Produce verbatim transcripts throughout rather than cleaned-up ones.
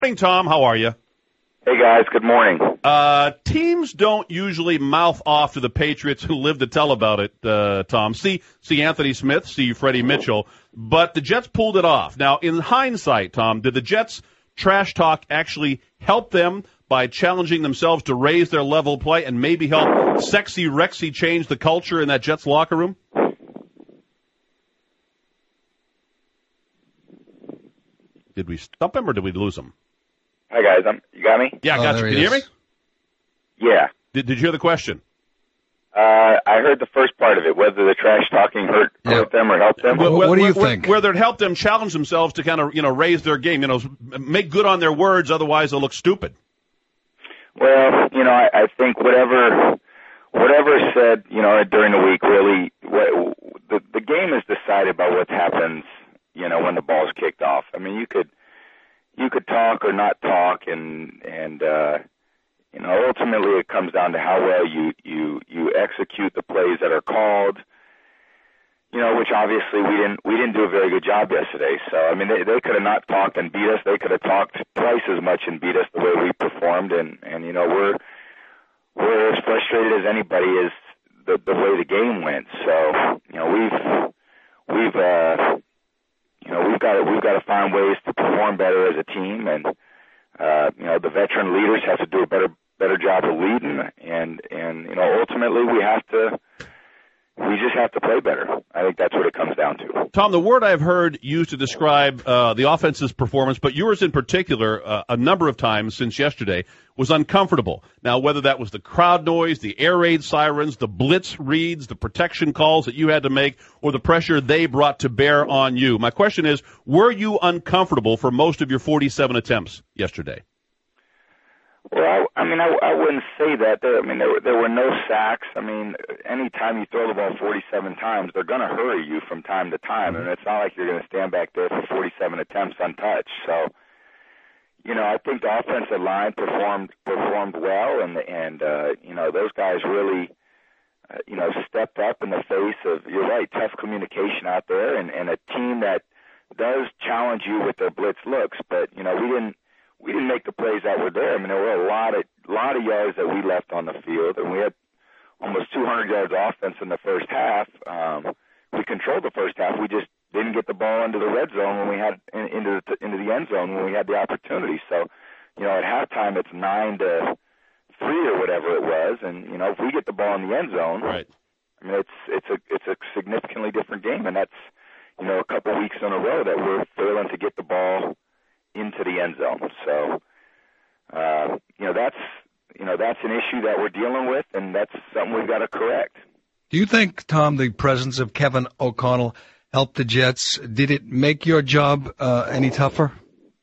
Morning, Tom. How are you? Hey, guys. Good morning. Uh, teams don't usually mouth off to the Patriots who live to tell about it, uh, Tom. See, see Anthony Smith, see Freddie Mitchell, but the Jets pulled it off. Now, in hindsight, Tom, did the Jets' trash talk actually help them by challenging themselves to raise their level of play and maybe help Sexy Rexy change the culture in that Jets locker room? Did we stump him or did we lose him? Hi, guys. I'm, you got me? Yeah, I Oh, got you. there Can he you hear me? is. Yeah. Did, did you hear the question? Uh, I heard the first part of it, whether the trash talking hurt, Yeah. hurt them or helped them. Well, what do you think? Whether it helped them challenge themselves to kind of, you know, raise their game, you know, make good on their words, otherwise they'll look stupid. Well, you know, I, I think whatever whatever is said, you know, during the week, really, what, the the game is decided by what happens, you know, when the ball's kicked off. I mean, you could you could talk or not talk, and and uh, you know, ultimately it comes down to how well you you you execute the plays that are called. You know, which obviously we didn't we didn't do a very good job yesterday. So I mean, they they could have not talked and beat us. They could have talked twice as much and beat us the way we performed. And and you know, we're we're as frustrated as anybody is the the way the game went. So you know, we've we've uh, you know we've got to, we've got to find ways to perform better as a team. And uh, you know, the veteran leaders have to do a better better job of leading. And and you know, ultimately we have to. We just have to play better. I think that's what it comes down to. Tom, the word I've heard used to describe uh, the offense's performance, but yours in particular, uh, a number of times since yesterday, was uncomfortable. Now, whether that was the crowd noise, the air raid sirens, the blitz reads, the protection calls that you had to make, or the pressure they brought to bear on you, my question is, were you uncomfortable for most of your forty-seven attempts yesterday? Well, I, I mean, I, I wouldn't say that. There, I mean, there were, there were no sacks. I mean, anytime you throw the ball forty-seven times, they're going to hurry you from time to time, and it's not like you're going to stand back there for forty-seven attempts untouched. So, you know, I think the offensive line performed performed well, and and uh, you know, those guys really, uh, you know, stepped up in the face of, you're right, tough communication out there, and, and a team that does challenge you with their blitz looks. But you know, we didn't. We didn't make the plays that were there. I mean, there were a lot of lot of yards that we left on the field, and we had almost two hundred yards offense in the first half. Um, we controlled the first half. We just didn't get the ball into the red zone when we had in, into the into the end zone when we had the opportunity. So, you know, at halftime it's nine to three or whatever it was, and you know, if we get the ball in the end zone, right. I mean, it's it's a it's a significantly different game, and that's, you know, a couple weeks in a row that we're failing to get the ball into the end zone. So, uh, you know, that's, you know, that's an issue that we're dealing with, and that's something we've got to correct. Do you think, Tom, the presence of Kevin O'Connell helped the Jets? Did it make your job uh, any tougher?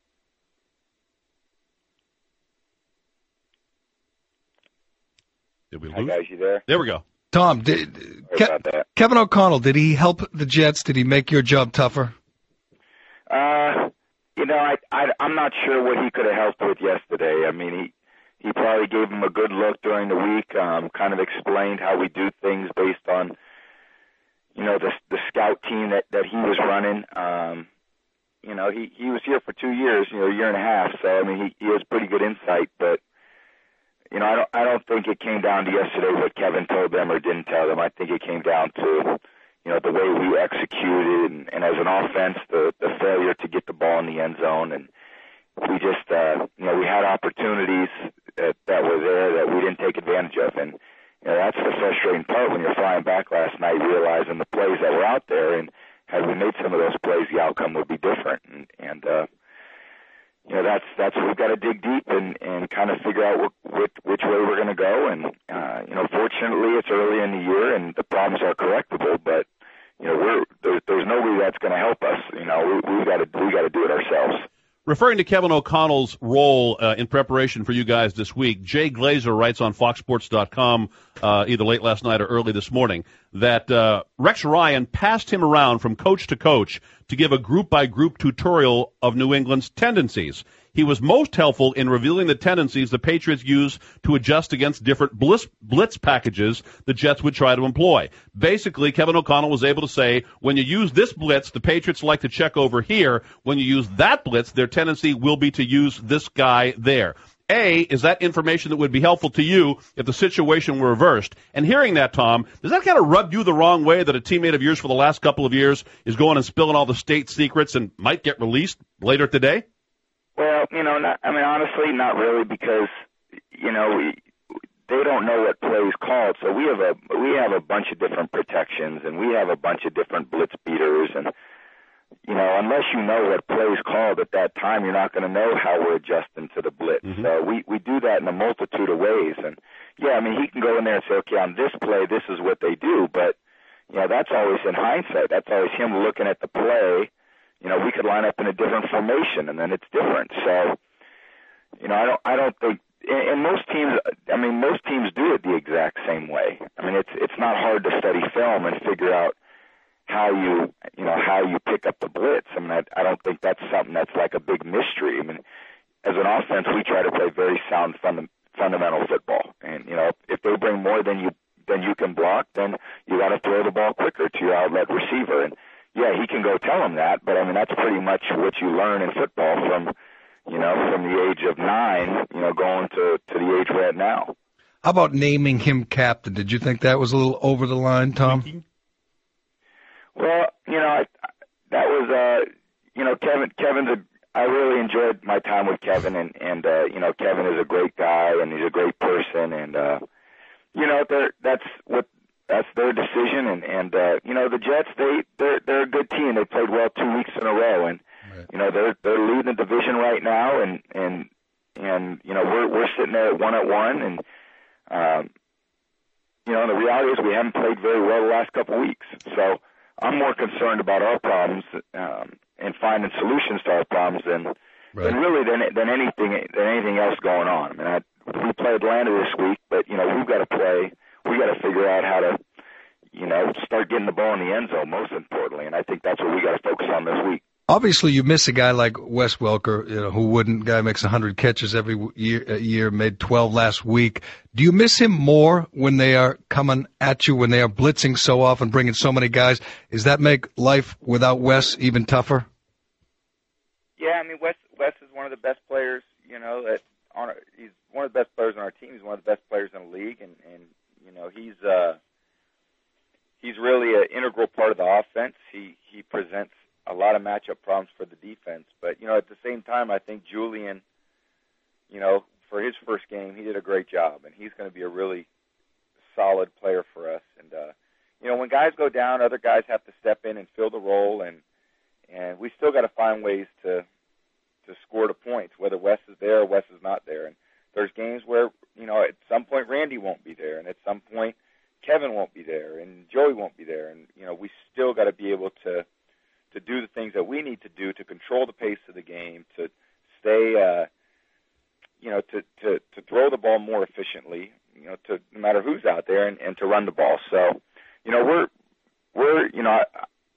Did we lose? Hi, guys, you there? There we go. Tom, did Sorry about that. Kevin O'Connell, did he help the Jets? Did he make your job tougher? Uh, you know, I, I, I'm not sure what he could have helped with yesterday. I mean, he, he probably gave him a good look during the week, um, kind of explained how we do things based on, you know, the, the scout team that, that he was running. Um, you know, he, he was here for two years, you know, a year and a half. So, I mean, he, he has pretty good insight, but, you know, I don't, I don't think it came down to yesterday what Kevin told them or didn't tell them. I think it came down to, you know, the way we executed, and, and as an offense, the, the failure to get the ball in the end zone. And we just, uh, you know, we had opportunities that, that were there that we didn't take advantage of. And, you know, that's the frustrating part when you're flying back last night, realizing the plays that were out there. And had we made some of those plays, the outcome would be different. And, and uh, you know, that's that's what we've got to dig deep and, and kind of figure out what, which, which way we're going to go. And, uh, you know, fortunately, it's early in the year and the problems are correctable, but you know, we're, there, there's nobody that's going to help us. You know, we, we got to we got to do it ourselves. Referring to Kevin O'Connell's role uh, in preparation for you guys this week, Jay Glazer writes on Fox Sports dot com uh, either late last night or early this morning that uh, Rex Ryan passed him around from coach to coach to give a group-by-group tutorial of New England's tendencies. He was most helpful in revealing the tendencies the Patriots use to adjust against different blitz, blitz packages the Jets would try to employ. Basically, Kevin O'Connell was able to say, when you use this blitz, the Patriots like to check over here. When you use that blitz, their tendency will be to use this guy there. A, is that information that would be helpful to you if the situation were reversed? And hearing that, Tom, does that kind of rub you the wrong way that a teammate of yours for the last couple of years is going and spilling all the state secrets and might get released later today? Well, you know, not, I mean, honestly, not really, because, you know, we, they don't know what play is called. So we have a we have a bunch of different protections, and we have a bunch of different blitz beaters, and you know, unless you know what play is called at that time, you're not going to know how we're adjusting to the blitz. Mm-hmm. So we, we do that in a multitude of ways. And, yeah, I mean, he can go in there and say, okay, on this play, this is what they do. But, you know, that's always in hindsight. That's always him looking at the play. You know, we could line up in a different formation, and then it's different. So, you know, I don't I don't think – and most teams – I mean, most teams do it the exact same way. I mean, it's it's not hard to study film and figure out how you, you know, how you pick up the blitz. I mean, I, I don't think that's something that's like a big mystery. I mean, as an offense, we try to play very sound funda- fundamental football. And, you know, if they bring more than you than you can block, then you got to throw the ball quicker to your outlet receiver. And, yeah, he can go tell him that, but, I mean, that's pretty much what you learn in football from, you know, from the age of nine, you know, going to, to the age we're at now. How about naming him captain? Did you think that was a little over the line, Tom? Well, you know, I, that was, uh, you know, Kevin. Kevin's a. I really enjoyed my time with Kevin, and and uh, you know, Kevin is a great guy, and he's a great person, and uh, you know, that's what that's their decision, and and uh, you know, the Jets, they they're they're a good team. They played well two weeks in a row, and right. you know, they're they're leading the division right now, and and and you know, we're we're sitting there at one at one, and um, you know, and the reality is we haven't played very well the last couple of weeks, so. I'm more concerned about our problems um, and finding solutions to our problems than right. than really than than anything than anything else going on. I mean, I, we play Atlanta this week, but you know we've got to play. We got to figure out how to, you know, start getting the ball in the end zone. Most importantly, and I think that's what we got to focus on this week. Obviously, you miss a guy like Wes Welker, you know, who wouldn't. Guy makes one hundred catches every year, a year, made twelve last week. Do you miss him more when they are coming at you, when they are blitzing so often, bringing so many guys? Does that make life without Wes even tougher? Yeah, I mean, Wes, Wes is one of the best players, you know, that on our, he's one of the best players on our team. He's one of the best players in the league, and, and you know, he's uh, he's really an integral part of the offense. He he presents a lot of matchup problems for the defense. But, you know, at the same time, I think Julian, you know, for his first game, he did a great job, and he's going to be a really solid player for us. And, uh, you know, when guys go down, other guys have to step in and fill the role, and and we still got to find ways to to score the points, whether Wes is there or Wes is not there. And there's games where, you know, at some point Randy won't be there, and at some point Kevin won't be there, and Joey won't be there. And, you know, we still got to be able to to do the things that we need to do to control the pace of the game, to stay, uh, you know, to, to, to throw the ball more efficiently, you know, to no matter who's out there, and, and to run the ball. So, you know, we're, we're, you know, I,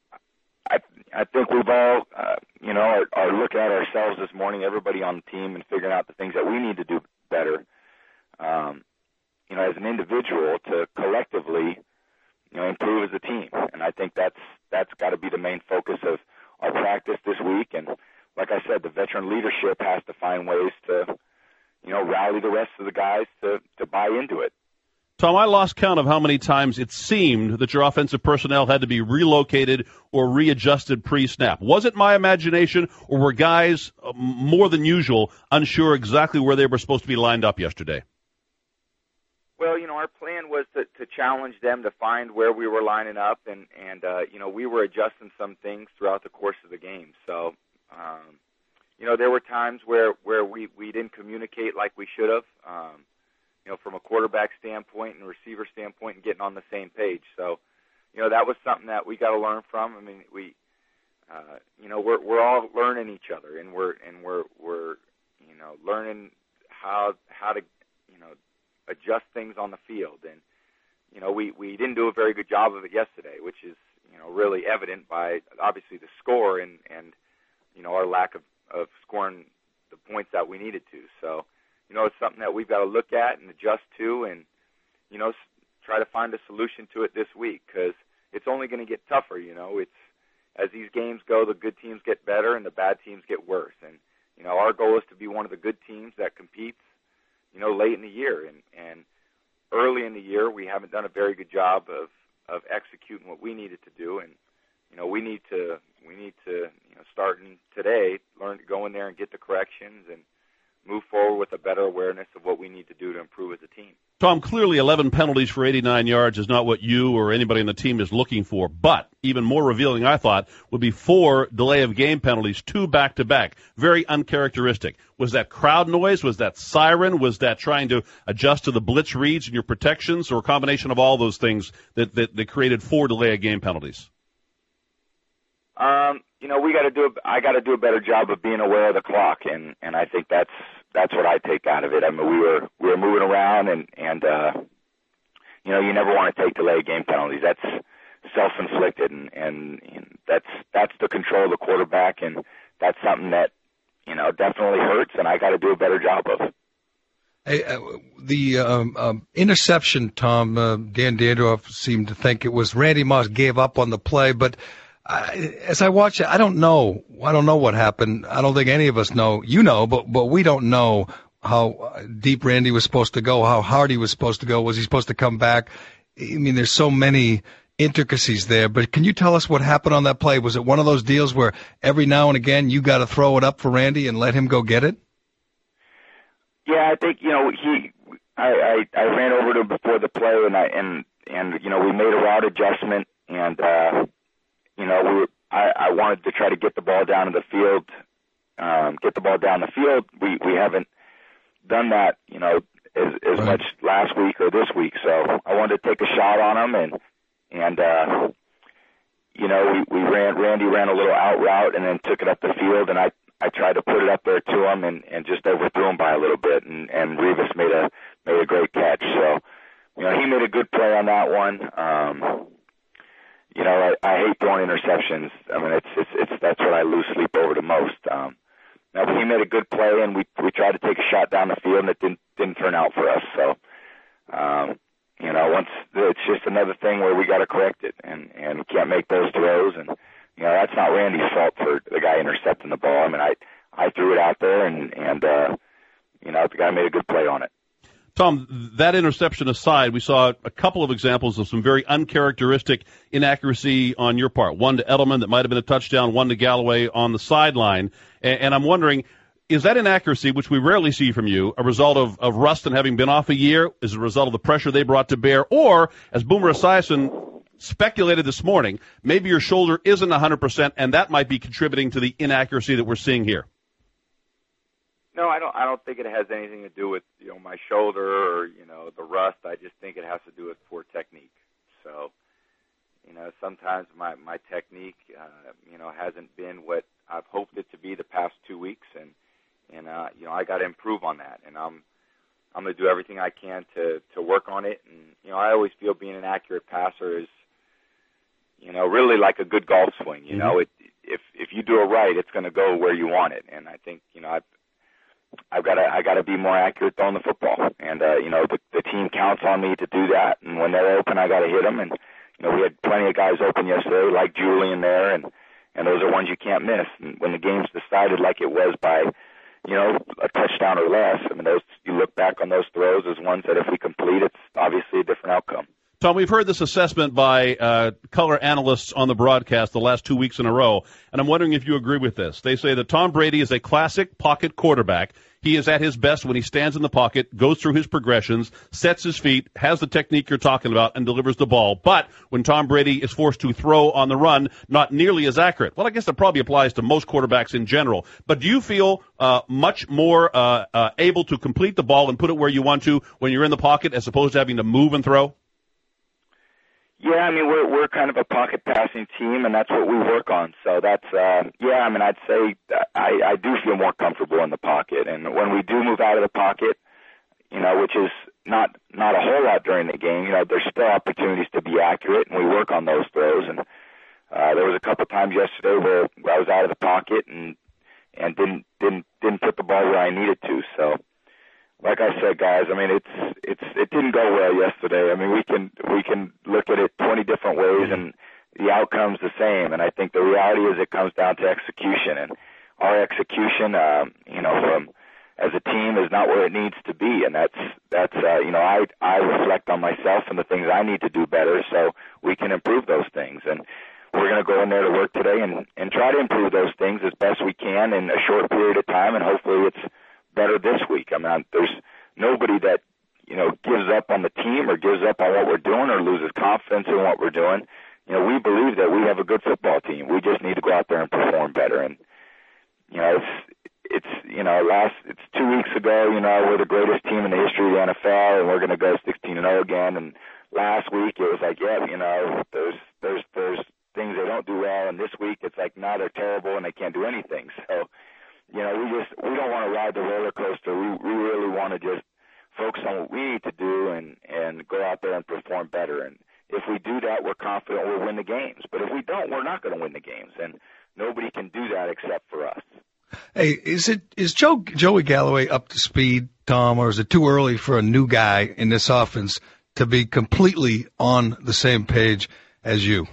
I, I think we've all, uh, you know, are, are looking at ourselves this morning, everybody on the team, and figuring out the things that we need to do better, um, you know, as an individual to collectively, you know, improve as a team. And I think that's that's got to be the main focus of our practice this week. And like I said, the veteran leadership has to find ways to, you know, rally the rest of the guys to, to buy into it. Tom, I lost count of how many times it seemed that your offensive personnel had to be relocated or readjusted pre-snap. Was it my imagination, or were guys uh, more than usual unsure exactly where they were supposed to be lined up yesterday? Well, you know, our plan was to, to challenge them to find where we were lining up, and, and uh, you know, we were adjusting some things throughout the course of the game. So, um, you know, there were times where, where we, we didn't communicate like we should have, um, you know, from a quarterback standpoint and receiver standpoint, and getting on the same page. So, you know, that was something that we got to learn from. I mean, we, uh, you know, we're we're all learning each other, and we're and we're we're you know learning how how to you know. adjust things on the field. And, you know, we, we didn't do a very good job of it yesterday, which is, you know, really evident by obviously the score and, and you know, our lack of, of scoring the points that we needed to. So, you know, it's something that we've got to look at and adjust to, and you know, try to find a solution to it this week, because it's only going to get tougher. You know, it's as these games go, the good teams get better and the bad teams get worse. And you know, our goal is to be one of the good teams that competes, you know, late in the year. And and early in the year, we haven't done a very good job of of executing what we needed to do. And you know, we need to we need to you know, starting today, learn to go in there and get the corrections and move forward with a better awareness of what we need to do to improve as a team. Tom, clearly eleven penalties for eighty-nine yards is not what you or anybody on the team is looking for, but even more revealing, I thought, would be four delay of game penalties, two back-to-back. Very uncharacteristic. Was that crowd noise? Was that siren? Was that trying to adjust to the blitz reads and your protections, or a combination of all those things that, that, that created four delay of game penalties? Um, you know, we got to do. A, I got to do a better job of being aware of the clock, and, and I think that's that's what I take out of it. I mean, we were we were moving around, and and uh, you know, you never want to take delay game penalties. That's self-inflicted, and, and and that's that's the control of the quarterback, and that's something that you know definitely hurts, and I got to do a better job of. Hey, uh, the um, um, interception, Tom, uh, Dan Dandorf seemed to think it was Randy Moss gave up on the play, but I, as I watch it, I don't know. I don't know what happened. I don't think any of us know. You know, but but we don't know how deep Randy was supposed to go, how hard he was supposed to go. Was he supposed to come back? I mean, there's so many intricacies there. But can you tell us what happened on that play? Was it one of those deals where every now and again you got to throw it up for Randy and let him go get it? Yeah, I think you know he. I, I, I ran over to him before the play, and I and and you know we made a route adjustment, and uh, you know we were, I, I wanted to try to get the ball down in the field, um, get the ball down the field. We we haven't done that, you know, as as right. much last week or this week. So I wanted to take a shot on him, and and uh, you know we we ran Randy ran a little out route and then took it up the field, and I. I tried to put it up there to him and, and just overthrew him by a little bit, and, and Revis made a made a great catch. So, you know, he made a good play on that one. Um, you know, I, I hate throwing interceptions. I mean, it's it's it's that's what I lose sleep over the most. Um, now, but he made a good play, and we we tried to take a shot down the field, and it didn't didn't turn out for us. So, um, you know, once it's just another thing where we got to correct it, and and we can't make those throws. And you know, that's not Randy's fault for the guy intercepting the ball. I mean, I, I threw it out there, and, and uh, you know, the guy made a good play on it. Tom, that interception aside, we saw a couple of examples of some very uncharacteristic inaccuracy on your part. One to Edelman that might have been a touchdown, one to Galloway on the sideline. And, and I'm wondering, is that inaccuracy, which we rarely see from you, a result of, of Rustin having been off a year? Is it a result of the pressure they brought to bear? Or, as Boomer Esiason speculated this morning, maybe your shoulder isn't one hundred percent, and that might be contributing to the inaccuracy that we're seeing here? No, I don't. I don't think it has anything to do with you know my shoulder or you know the rust. I just think it has to do with poor technique. So, you know, sometimes my my technique, uh, you know, hasn't been what I've hoped it to be the past two weeks, and and uh, you know I got to improve on that, and I'm I'm going to do everything I can to to work on it. And you know, I always feel being an accurate passer is, you know, really like a good golf swing. You mm-hmm. know, it, if if you do it right, it's going to go where you want it. And I think, you know, I've I've got to I got to be more accurate throwing the football. And uh, you know, the the team counts on me to do that. And when they're open, I got to hit them. And you know, we had plenty of guys open yesterday, like Julian there, and and those are ones you can't miss. And when the game's decided, like it was by, you know, a touchdown or less, I mean, those you look back on those throws as ones that if we complete, it's obviously a different outcome. Tom, we've heard this assessment by uh, color analysts on the broadcast the last two weeks in a row, and I'm wondering if you agree with this. They say that Tom Brady is a classic pocket quarterback. He is at his best when he stands in the pocket, goes through his progressions, sets his feet, has the technique you're talking about, and delivers the ball. But when Tom Brady is forced to throw on the run, not nearly as accurate. Well, I guess that probably applies to most quarterbacks in general. But do you feel uh, much more uh, uh, able to complete the ball and put it where you want to when you're in the pocket as opposed to having to move and throw? Yeah, I mean, we're we're kind of a pocket passing team, and that's what we work on. So that's, uh, yeah, I mean, I'd say I, I do feel more comfortable in the pocket. And when we do move out of the pocket, you know, which is not not a whole lot during the game, you know, there's still opportunities to be accurate, and we work on those throws. And uh, there was a couple times yesterday where I was out of the pocket, and and didn't didn't didn't put the ball where I needed to. So, like I said, guys, I mean, it's it's it didn't go well yesterday. I mean, we can we can look at it twenty different ways, and the outcome's the same. And I think the reality is it comes down to execution, and our execution, um, you know, from as a team is not where it needs to be, and that's that's uh, you know I I reflect on myself and the things I need to do better so we can improve those things. And we're going to go in there to work today and and try to improve those things as best we can in a short period of time, and hopefully it's better this week. I mean, there's nobody that you know gives up on the team or gives up on what we're doing or loses confidence in what we're doing. You know, we believe that we have a good football team. We just need to go out there and perform better. And you know, it's it's you know last it's two weeks ago. You know, we're the greatest team in the history of the N F L, and we're going to go sixteen and oh again. And last week it was like, yeah, you know, there's there's there's things they don't do well, and this week it's like, now they're terrible and they can't do anything. So, you know, we just we don't want to ride the roller coaster. We we really want to just focus on what we need to do and and go out there and perform better. And if we do that, we're confident we'll win the games. But if we don't, we're not going to win the games, and nobody can do that except for us. Hey, is it is Joe Joey Galloway up to speed, Tom, or is it too early for a new guy in this offense to be completely on the same page as you?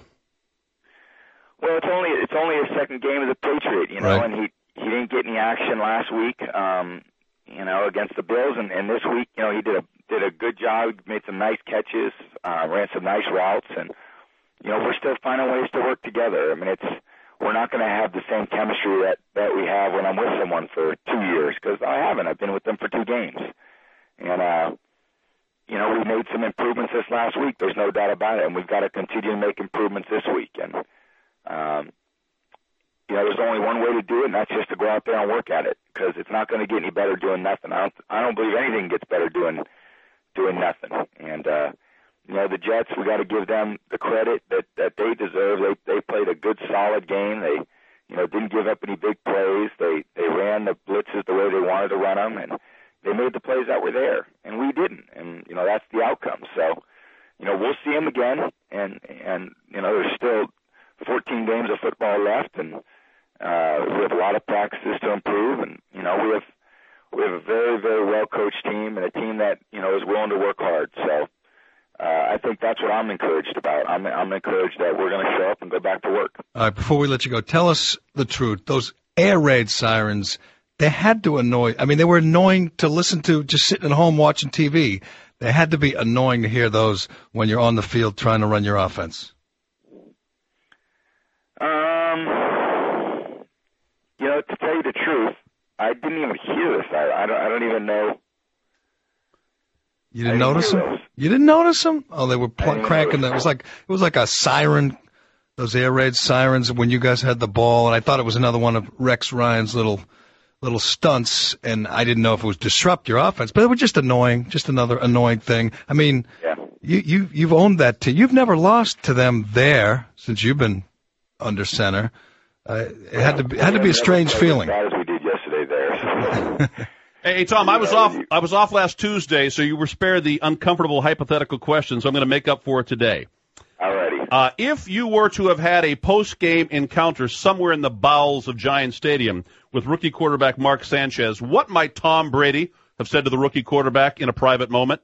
Well, it's only it's only his second game as a Patriot, you know, right. and he he didn't get any action last week, um, you know, against the Bills, and, and this week, you know, he did a did a good job, made some nice catches, uh, ran some nice routes, and you know, we're still finding ways to work together. I mean, it's we're not going to have the same chemistry that, that we have when I'm with someone for two years, because I haven't. I've been with them for two games. And, uh, you know, we made some improvements this last week. There's no doubt about it. And we've got to continue to make improvements this week. And, um, you know, there's only one way to do it, and that's just to go out there and work at it, because it's not going to get any better doing nothing. I don't, I don't believe anything gets better doing doing nothing. And, uh, you know, the Jets, we got to give them the credit that, that they deserve. They they played a good, solid game. They, you know, didn't give up any big plays. They they ran the blitzes the way they wanted to run them, and they made the plays that were there, and we didn't. And you know, that's the outcome. So, you know, we'll see them again, and and you know, there's still fourteen games of football left, and uh, we have a lot of practices to improve, and you know, we have we have a very very well coached team and a team that you know is willing to work hard. So. Uh, I think that's what I'm encouraged about. I'm, I'm encouraged that we're going to show up and go back to work. All right, before we let you go, tell us the truth. Those air raid sirens, they had to annoy. I mean, they were annoying to listen to just sitting at home watching T V. They had to be annoying to hear those when you're on the field trying to run your offense. Um, you know, to tell you the truth, I didn't even hear this. I, I, don't, I don't even know. You didn't, didn't notice them? Those. You didn't notice them? Oh, they were pl- cranking them. It was like it was like a siren, those air raid sirens when you guys had the ball, and I thought it was another one of Rex Ryan's little little stunts, and I didn't know if it was disrupt your offense, but it was just annoying, just another annoying thing. I mean, yeah. you you you've owned that team. You've never lost to them there since you've been under center. Uh, it had to be, it had to be a strange feeling. As we did yesterday there. Hey, Tom, I was off I was off last Tuesday, so you were spared the uncomfortable hypothetical question, so I'm going to make up for it today. All righty. Uh, if you were to have had a post-game encounter somewhere in the bowels of Giant Stadium with rookie quarterback Mark Sanchez, what might Tom Brady have said to the rookie quarterback in a private moment?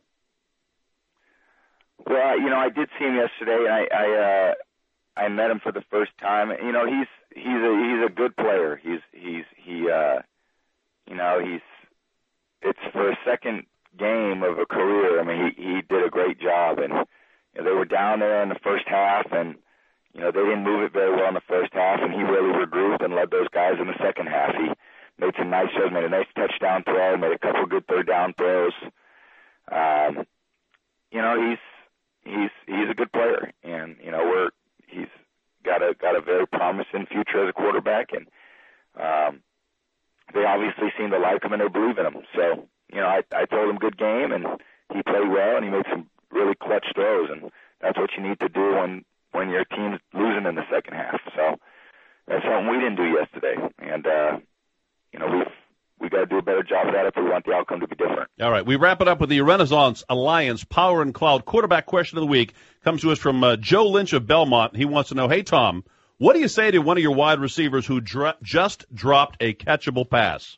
Well, you know, I did see him yesterday, and I I, uh, I met him for the first time. You know, he's he's a he's a good player. He's he's he uh, you know he's. It's for a second game of a career. I mean, he, he did a great job, and you know, they were down there in the first half, and you know they didn't move it very well in the first half, and he really regrouped and led those guys in the second half. He made some nice shows, made a nice touchdown throw, made a couple good third down throws. Um, you know, he's he's he's a good player, and you know we're he's got a got a very promising future as a quarterback, and um, they obviously seem to like him and they believe in him. So, you know, I, I told him good game, and he played well, and he made some really clutch throws, and that's what you need to do when, when your team's losing in the second half. So that's something we didn't do yesterday, and, uh, you know, we've we got to do a better job of that if we want the outcome to be different. All right, we wrap it up with the Renaissance Alliance Power and Cloud quarterback question of the week. Comes to us from uh, Joe Lynch of Belmont. He wants to know, hey, Tom, What do you say to one of your wide receivers who dr- just dropped a catchable pass?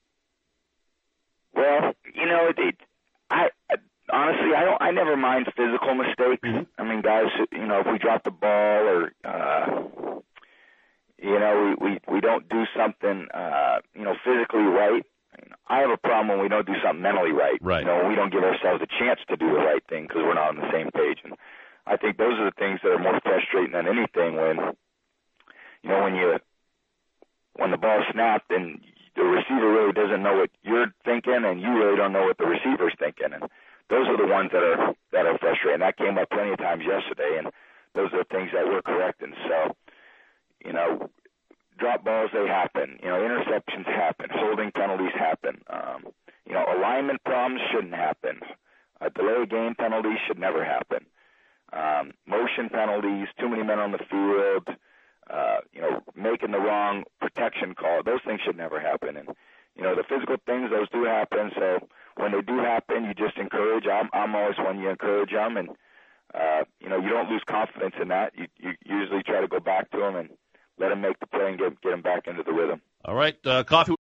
Well, you know, it, it, I, I honestly, I don't. I never mind physical mistakes. Mm-hmm. I mean, guys, you know, if we drop the ball or, uh, you know, we, we we don't do something, uh, you know, physically right. I have a problem when we don't do something mentally right. Right. You know, when we don't give ourselves a chance to do the right thing because we're not on the same page. And I think those are the things that are more frustrating than anything. When, you know, when you when the ball snapped and the receiver really doesn't know what you're thinking, and you really don't know what the receiver's thinking, and those are the ones that are that are frustrating. That came up plenty of times yesterday, and those are the things that we're correcting. So, you know, drop balls, they happen. You know, interceptions happen. Holding penalties happen. Um, you know, alignment problems shouldn't happen. Uh, delay game penalties should never happen. Um, motion penalties, too many men on the field, uh, you know, making the wrong protection call, those things should never happen. And, you know, the physical things, those do happen. So when they do happen, you just encourage. I'm, I'm always one you encourage them. And, uh, you know, you don't lose confidence in that. You, you usually try to go back to them and let them make the play and get, get them back into the rhythm. All right, uh, Coffee.